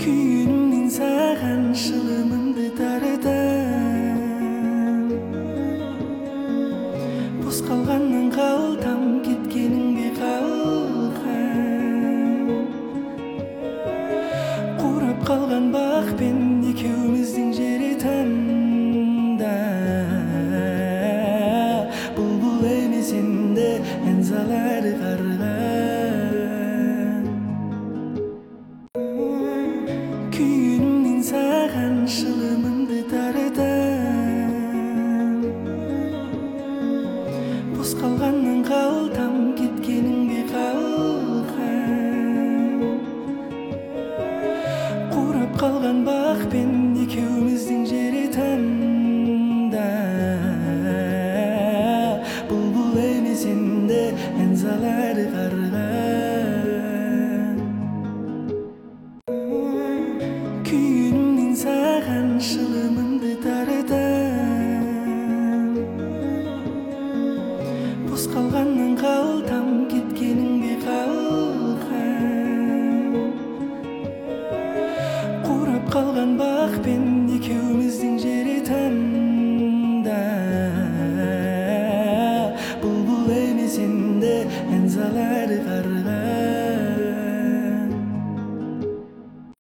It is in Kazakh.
Күйінімнен саған шылымымды таратам. Бос қалғаннан қалтам, кеткеніңде қалқам. Қурап қалған бақпен екеуміздің жері таңда. Бұлбұл емес енді ән салады қарға. Күйінімнен саған шылымымды таратам. Бос қалғаннан қалтам, кеткеніңде қалқам. Қурап қалған бақпен екеуміздің жері таңда. Бұлбұл емес енді ән салады қарға. Күйінімнен саған шылымымды таратам. Бос қалғаннан қалтам, кеткеніңде қалқам. Қурап қалған бақпен екеуміз